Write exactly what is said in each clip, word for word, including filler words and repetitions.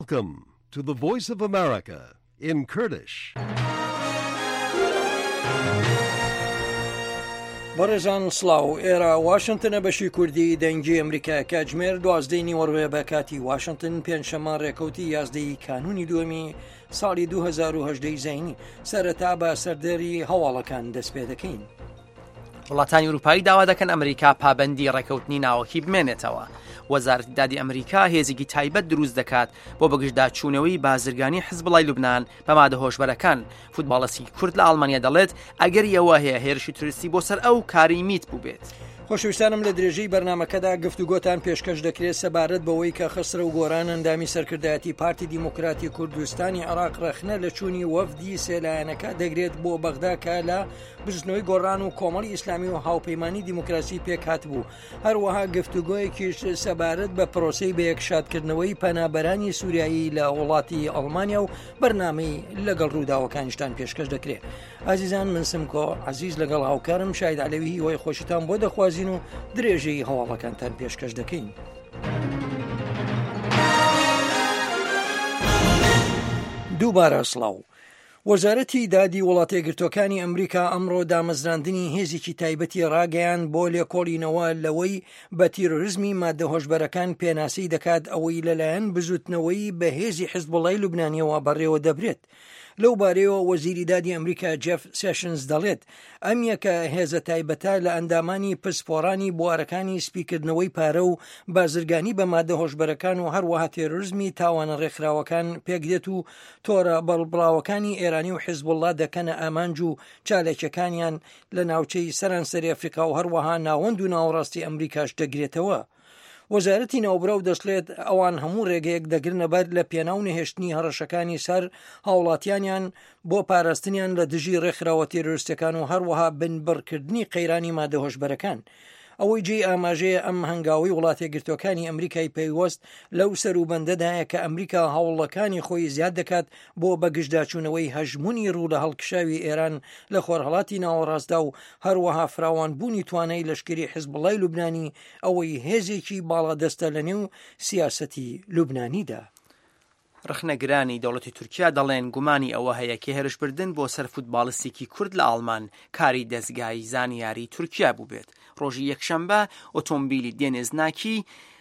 Welcome to the Voice of America in Kurdish. بەڕێزان سڵاو، ئێرە واشنگتنە بەشی کوردی دەنگی ئەمریکا کاتژمێر دوازدەی نیوەڕۆیە بە کاتی واشنگتن پێنجشەممە ڕێکەوتی یازدەی کانونی دووەمی ساڵی دوو هەزار و هەژدە زەینی سەرەتا بە سەردەری هەواڵەکان دەست پێ دەکەین. وڵاتانی ئەوروپایی داوا دەکەن ئەمریکا پابەندی ڕێکەوتنی ناوەکی بمێنێتەوە. وەزارەتی دادی ئەمریکا هێزێکی تایبەت دروست دەکات بۆ بەگشتدا چوونەوەی بازرگانی حیزبڵای لوبنان بە مادە هۆشبەرەکان. فوتباڵەسی کورد لە ئەڵمانیا دەڵێت ئەگەر یەوە هەیە هێرشی توریستی بۆ سەر ئەو کاری میت بوو بێت. خۆشەویستانم لە درێژەی بەرنامەکەدا گفتوگۆتان پێشکەش دەکرێت سەبارەت بەوەی کە خسرە و گۆران ئەندامی سەرکردایەتی پارتی دیموکراتی کوردستانی عێراق ڕەخنە لە چوونی وەفدی سێلایەنەکە دەگرێت بۆ بەغدا کە لە بزنەوەی گۆڕان و کۆمەڵی ئیسلامی و هاوپەیمانی دیموکراسی پێکات بوو. هەروەها گفتوگۆیەکیش سەبارەت بە پرۆسەی بە یەکشادکردنەوەی پەنابەرانی سووریایی لە وڵاتی ئەڵمانیا و بەرنامەی لەگەڵ ڕووداوەکانیشتان پێشکەش دەکرێت. عزیزان، من سمکۆ عزیز لەگەڵ هاوکارم شاید عەلەوی هیوای خۆشیتان بۆ دەخوازین و درێژەی هەواڵەکانتان پێشکەش دەکەین. دووبارە سڵاو. وەزارەتی دادی وڵاتە یەکگرتووەکانی ئەمریکا ئەمڕۆ دامەزراندنی هێزێکی تایبەتی ڕاگەیان بۆ لێکۆڵینەوە لەوەی بە تیرۆریزمی مادە هۆشبەرەکان پێناسی دەکات ئەوەی لەلایەن بزوتنەوەی بە هێزی حیزبوڵای لوبنانیەوە بەڕێوە دەبرێت. لەو بارەیەوە وەزیری دادی ئەمریکا جێف سێشنز دەڵێت ئەم یەکە هێزە تایبەتە لە ئەندامانی پسپۆڕانی بوارەکانی سپیکردنەوەی پارە و بازرگانی بە مادە هۆشبەرەکان و هەروەها تێرۆریزمی تاوانە ڕێکخراوەکان پێکدێت و تۆرە بەڵبڵاوەکانی ئێرانی و حیزبوڵڵا دەکەنە ئامانج و چالێکەکانیان لە ناوچەی سەرانسەری ئەفریقا و هەروەها ناوەند و ناوەڕاستی ئەمریکاش دەگرێتەوە. وەزارەتی ناوبرا دەشڵێت ئەوان هەموو ڕێگەیەک دەگرنە بەر لە پێناو نەهێشتنی هەڕەشەکانی سەر هاوڵاتیانیان بۆ پاراستنیان لە دژی ڕێکخراوە تێرۆریستەکان و هەروەها بنبڕکردنی قەیرانی مادە هۆشبەرەکان. ئەوەی جێی ئاماژەیە ئەم هەنگاوی وڵاتە یەکگرتووەکانی ئەمریکای پەیوەست لەو سەروبەندەدایە کە ئەمریکا هەوڵەکانی خۆی زیاد دەکات بۆ بەگشتداچوونەوەی هەژمونی ڕوو لە هەڵکشاوی ئێران لە خۆرهەڵاتی ناوەڕاستدا و هەروەها فراوانبوونی توانای لەشکری حیزبوڵای لوبنانی ئەوەی هێزێکی باڵادەستە لە نێو سیاسەتی لوبنانیدا. ڕخنەگرانی دەوڵەتی تورکیا دەڵێن گومانی ئەوە هەیە کە هێرشبردن بۆ سەر فوتباڵستێکی کورد لە ئاڵمان کاری دەستگای زانیاری تورکیا بوو بێت. ڕۆژی یەکشەمبە ئۆتۆمبیلی دێنێزناکی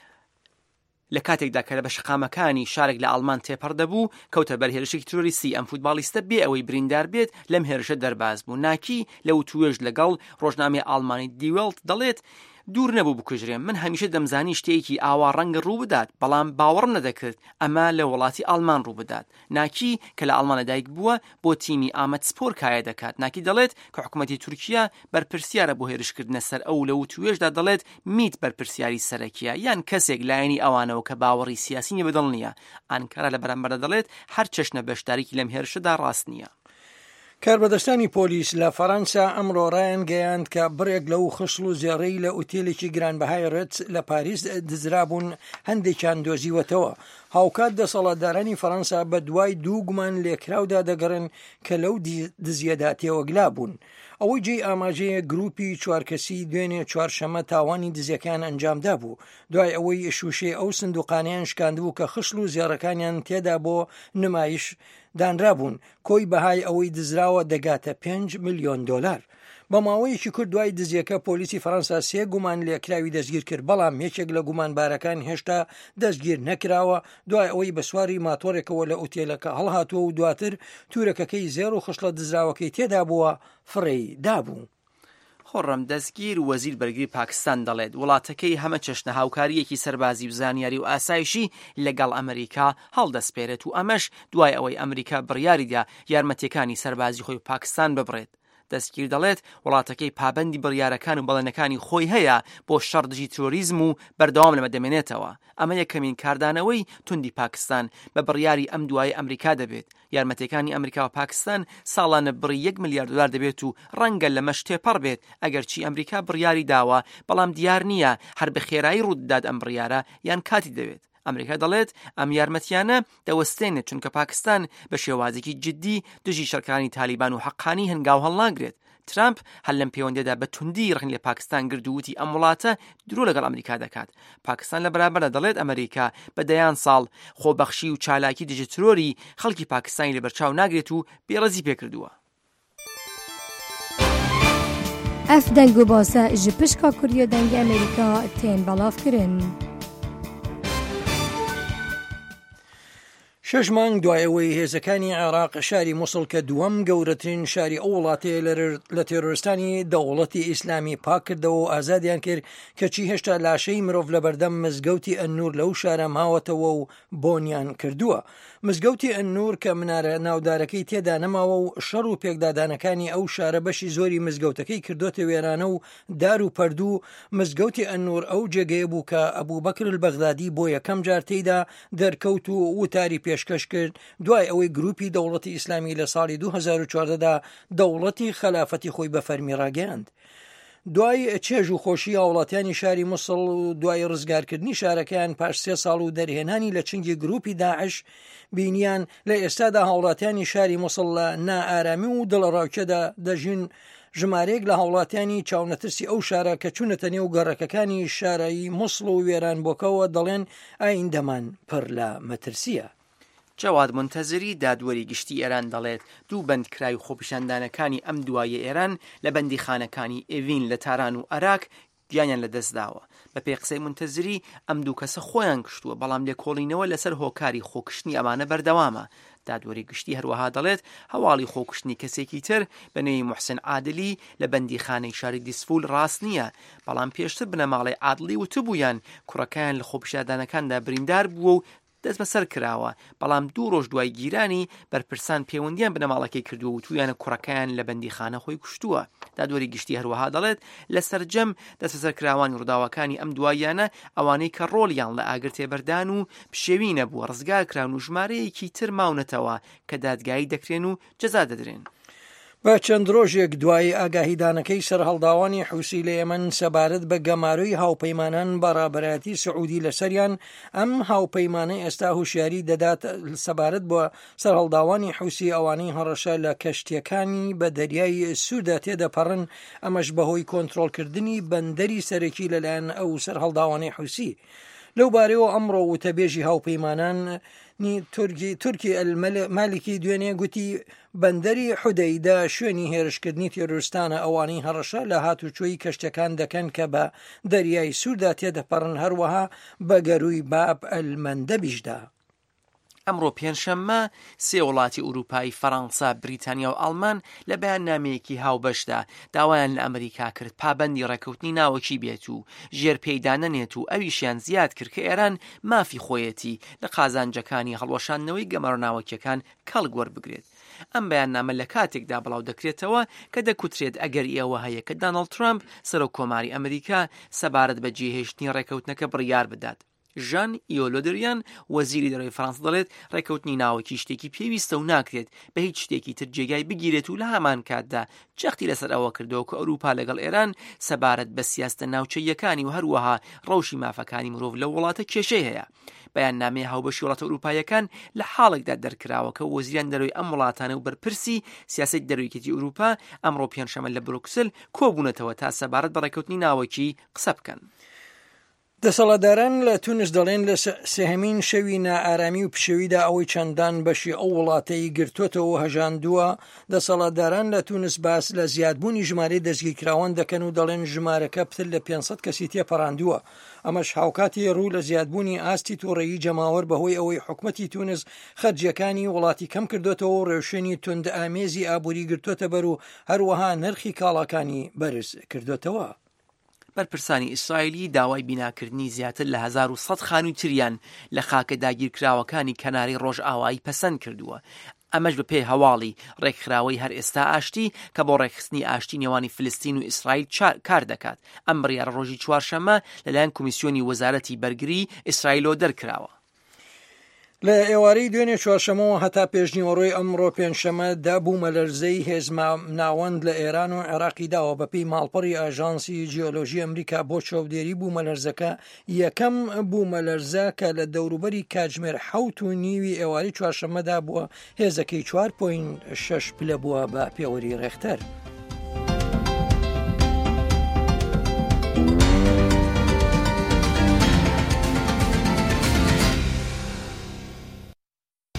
لە کاتێکدا کە لە بەشقامەکانی شارێک لە ئاڵمان تێپەڕ دەبوو کەوتە بەر هێرشێکی تۆریستی. ئەم فوتباڵیستە بێ ئەوەی بریندار بێت لەم هێرشە دەرباز بوو. ناکی لە وتوێژ لەگەڵ ڕۆژنامەی ئاڵمانی دیوێلت دەڵێت دوور نەبوو بکوژرێن. من هەمیشە دەمزانی شتێکی ئاوا ڕەنگە ڕوو بدات، بەڵام باوەڕم نەدەکرد ئەمە لە وڵاتی ئاڵمان ڕوو بدات. ناکی کە لە ئاڵمانە دایک بووە بۆ تیمی ئامەد سپۆر کایە دەکات. ناکی دەڵێت کە حکوومەتی تورکیا بەرپرسیارە بۆ هێرشکردنە سەر ئەو لە وتوێژدا دەڵێت میت بەرپرسیاری سەرەکیە یان کەسێک لایەنی ئەوانەوە کە باوەڕی سیاسی بەدڵ نییە. ئانکارا لە بەرامبەردا دەڵێت هەر چەشنە بەشدارێکی لەم هێرشەدا ڕاست نییە. کاربەدەستانی پۆلیس لە فەڕەنسا ئەمڕۆ ڕایان گەیاند کە بڕێک لەو خشل و زێڕەی لە ئوتێلێکی گرانبەهای ڕێت لە پاریس دزرابوون هەندێکیان دۆزیوەتەوە. هاوکات دەسەڵاتدارانی فەڕەنسا بە دوای دوو گومان لێکراودا دەگەڕن کە لەو دزیەدا تێوەگلا بوون. ئەوەی جێی ئاماژەیە گروپی چوارکەسی دوێنێ چوارشەمە تاوانی دزیەکان ئەنجامدا بوو دوای ئەوەی شوشەی ئەو سندوقانیان شکاندبوو کە خشل و زێڕەکانیان تێدا بۆ نمایش دانرابوون. کۆی بەهای ئەوەی دزراوە دەگاتە پێنج ملیۆن دۆلار. بە ماوەیەکی کورد دوای دزیەکە پۆلیسی فەڕەنسا سێ گومان لێکراوی دەستگیر کرد، بەڵام یەکێک لە گومانبارەکان هێشتا دەستگیر نەکراوە دوای ئەوەی بە سواری ماتۆڕێکەوە لە ئوتێلەکە هەڵهاتووە و دواتر تورەکەکەی زێر و خشلە دزراوەکەی تێدا بووە فڕێی دابوو. خۆڕەم دەستگیر وەزیر بەرگری پاکستان دەڵێت وڵاتەکەی هەمە چەشنە هاوکاریەکی سەربازی و زانیاری و ئاسایشی لەگەڵ ئەمریکا هەڵدەسپێرێت و ئەمەش دوای ئەوەی ئەمریکا بڕیاریدا یارمەتیەکانی سەربازی خۆی پاکستان ببڕێت. دەستگیر دەڵێت وڵاتەکەی پابەندی بڕیارەکان و بەڵێنەکانی خۆی هەیە بۆ شەڕدژی تۆریزم و بەردەوام لەمە دەمێنێتەوە. ئەمە یەکەمین کاردانەوەی توندی پاکستان بە بڕیاری ئەم دوای ئەمریکا دەبێت. یارمەتیەکانی ئەمریکا و پاکستان ساڵانە بڕی یەک ملیار دلار دەبێت و ڕەنگە لەمەش تێپەڕ بێت ئەگەرچی ئەمریکا بڕیاری داوە، بەڵام دیار نییە هەر بە خێرایی ڕووددات ئەم بڕیارە یان کاتی دەوێت. ئەمریکا دەڵێت ئەم یارمەتیانە دەوەستێنێت چونکە پاکستان بە شێوازێکی جددی دژی شەرکانی تالیبان و حەقانی هەنگاو هەڵناگرێت. ترامپ هەر لەم پەیوەندیەدا بە توندی ڕخنی لە پاکستان گردووتی ئەم وڵاتە درۆ لەگەڵ ئەمریکا دەکات. پاکستان لە بەرامبەردا دەڵێت ئەمریکا بە دەیان ساڵ خۆبەخشی و چالاکی دژی ترۆری خەڵکی پاکستانی لە بەرچاو ناگرێت و بێڕەزی پێکردووە. ئەف دەنگ و باسە ji pişka Kuriya dengê Amerîka tên belavkirin. شەش مانگ دوایەوەی هێزەکانی عێراق شاری مووسڵ کە دووەم گەورەترین شاری ئەو وڵاتەیە لە تێرۆریستانی دەوڵەتی ئیسلامی پاک کردەوە و ئازادیان کرد کەچی هێشتا لاشەی مرۆڤ لە بەردەم مزگەوتی ئەننور لەو شارە ماوەتەوە و بۆنیان کردووە. مزگەوتی ئەننور کە منارە ناودارەکەی تێدا نەماوە و شەڕ و پێکدادانەکانی ئەو شارە بەشی زۆری مزگەوتەکەی کردوتە وێرانە و دار و پەردوو. مزگەوتی ئەننور ئەو جێگەیە بوو کە ئەبوبەکر البەغدادی بۆ یەکەم جار تێیدا دەرکەوت و وتاری پێشکەش کرد دوای ئەوەی گروپی دەوڵەتی ئیسلامی لە ساڵی دوو هەزار و چواردەدا دەوڵەتی خەلافەتی خۆی بە فەرمی ڕاگەیاند. دوای چێژ و خۆشی وڵاتیانی شاری مووسڵ و دوای ڕزگارکردنی شارەکەیان پاش سێ ساڵ و دەرهێنانی لە چنگی گروپی داعش بینیان لە ئێستادا هاوڵاتیانی شاری مووسڵ لە نائارامی و دڵڕاوچەدا دەژین. ژمارەیەک لە هاوڵاتیانی چاونەترسی ئەو شارە کە چوونەتە نێو گەڕەکەکانی شارایی مووسڵ و وێران بۆکەوە دەڵێن ئایندەمان پڕ لە مەترسیە. جەواد منتەزری دادوەری گشتی ئێران دەڵێت دوو بەندکرای و خۆپیشاندانەکانی ئەم دوایە ئێران لە بەندیخانەکانی ئێڤین لە تاران و عراق گیانیان لەدەستداوە. بە پێی قسەی منتەزری ئەم دوو کەسە خۆیان کشتووە بەڵام لێکۆڵینەوە لەسەر هۆکاری خۆکشتنی ئەمانە بەردەوامە. دادوەری گشتی هەروەها دەڵێت هەواڵی خۆکشتنی کەسێکی تر بەنێوی موحسن عادلی لە بەندیخانەی شاری دیسفول ڕاست نییە، بەڵام پێشتر بنەماڵی عادلی وتبوویان کوڕەکەیان لە خۆپیشاندانەکاندا بریندار بووە و دەست بەسەر کراوە، بەڵام دوو ڕۆژ دوای گیرانی بەرپرسان پەیوەندیان بنەماڵەکەی کردووە و تویانە کوڕەکەیان لە بەندیخانە خۆی کوشتووە. دادوەری گشتی هەروەها دەڵێت لە سەرجەم دەست بەسەر کراوانی ڕووداوەکانی ئەم دواییانە ئەوانەی کە ڕۆڵیان لە ئاگر تێبەردان و پشێوی نەبووە ڕزگار کراون و ژمارەیەکی تر ماونەتەوە کە دادگایی دەکرێن و جەزا دەدرێن. بە چەند ڕۆژێک دوای ئاگاهیدانەکەی سەرهەڵداوانی حوسی لە ئێمن سەبارەت بە گەماروی هاوپەیمانان بەڕابەتی سعودی لەسەریان، ئەم هاوپەیمانە ئێستا هوشیاری دەدات سەبارەت بۆ سەرهەڵداوانی حوسی ئەوانەی هەڕەشە لە کەشتیەکانی بە دەریای سووردا تێدەپەڕن، ئەمەش بەهۆی کۆنتڕۆڵکردنی بەندەری سەرەکی لەلایەن ئەو سەرهەڵداوانی حوسی. لەو بارەوە ئەمڕۆ وتەبێژی هاوپەیمانان تورکی تورکی مالکی دوێنێ گوتی بەندەری حودەیدا شوێنی هێرشکردنی تێرۆریستانە ئەوانەی هەڕەشە لە هاتوچۆی کەشتەکان دەکەن کە بە دەریای سووردا تێدەپەڕن، هەروەها بە گەروی باب ئەلمەندەبیشدا. ئەمڕۆ پێنجشەممە سێ وڵاتی ئوروپایی فەڕەنسا، بریتانیا و ئەڵمان لە بەیاننامەیەکی هاوبەشدا داوایان لە ئەمریکا کرد پابەندی ڕێکەوتنی ناوەکی بێت و ژێر پێدانەنێت و ئەویشیان زیاد کرد کە ئێران مافی خۆیەتی لە قازانجەکانی هەڵوەشاندنەوەی گەمەڕناوەکیەکان کەڵگوەر بگرێت. ئەم بەیاننامە لە کاتێکدا بڵاو دەکرێتەوە کە دەکوترێت ئەگەر ئێوە هەیە کە دانەڵد ترامپ سەرۆکۆماری ئەمریکا سەبارەت بە جێهێشتنی ڕێکەوتنەکە بڕیار بدات. ژان ئیۆلۆدریان وەزیری دەرەوەی فەڕەنسا دەڵێت ڕێکەوتنی ناوەکی شتێکی پێویستە و ناکرێت بە هیچ شتێکی تر جێگای بگیرێت و لە هەمان کاتدا جەختی لەسەر ئەوە کردەوە کە ئەوروپا لەگەڵ ئێران سەبارەت بە سیاستە ناوچەیەکانی و هەروەها ڕەوشی مافەکانی مرۆڤ لە وڵاتە کێشەی هەیە. بەیاننامەی هاوبەشی وڵاتە ئەوروپایەکان لە حاڵێکدا دەرکراوە کە وەزیران دەرەوەی ئەم وڵاتانە و بەرپرسی سیاسەتی دەرەوەیەتی ئەوروپا ئەمڕۆ پێنجشەممە لە بروکسل کۆبوونەتەوە تا سەبارەت بە ڕێکەوتنی ناوەکی قسە بکەن. دەسەڵاتداران لە تونس دەڵێن لە سێهەمین شەوی نائارامی و پشێویدا ئەوەی چەندان بەشی ئەو وڵاتەی گرتوۆتەوە هەژاندووە. دەسەڵاتداران لە تونس باس لە زیادبوونی ژمارەی دەستگیرکراوان دەکەن و دەڵێن ژمارەکە پتر لە پێنجسەد کەسی تێپەڕاندووە. ئەمەش هاوکاتی ڕوو لە زیادبوونی ئاستی تووڕەیی جەماوەر بەهۆی ئەوەی حکومەتی تونس خەرجیەکانی وڵاتی کەم کردوێتەوە و ڕێوشێنی تند ئامێزی ئابووری گرتوۆتە بەر و هەروەها نرخی کاڵاکانی بەرز کردوێتەوە. بەرپرسانی ئیسرائیلی داوای بیناکردنی زیاتر لە هەزار و سەد خانووی تریان لە خاکە داگیرکراوەکانی کەناری ڕۆژئاوایی پەسەند کردووە. ئەمەش بە پێی هەواڵی ڕێکخراوەی هەر ئێستا ئاشتی کە بۆ ڕێکخستنی ئاشتی نێوانی فلستین و ئیسرائیل کار دەکات. ئەم بڕیارە ڕۆژی چوارشەممە لەلایەن کۆمیسیۆنی وەزارەتی بەرگری ئیسرائیلۆ دەرکراوە. لە ئێوارەی دوێنێ چوارشەمەوە هەتا پێشنیوەڕۆی ئەمڕۆ پێنجشەمە دابوو مەلەرزەی هێزمە ناوەند لە ئێران و عێراقی داوە بەپێی ماڵپەڕی ئاژانسی جیۆلۆژی ئەمریکا بۆ چاودێری بوو مەلەرزەکە یەکەم بوو مەلەرزە کە لە دەوروبەری کاتژمێر حەوت و نیوی ئێواری چوارشەمەدا بووە هێزەکەی چوار پۆینت شەش پلە بووە بە پێوەری ڕێختەر.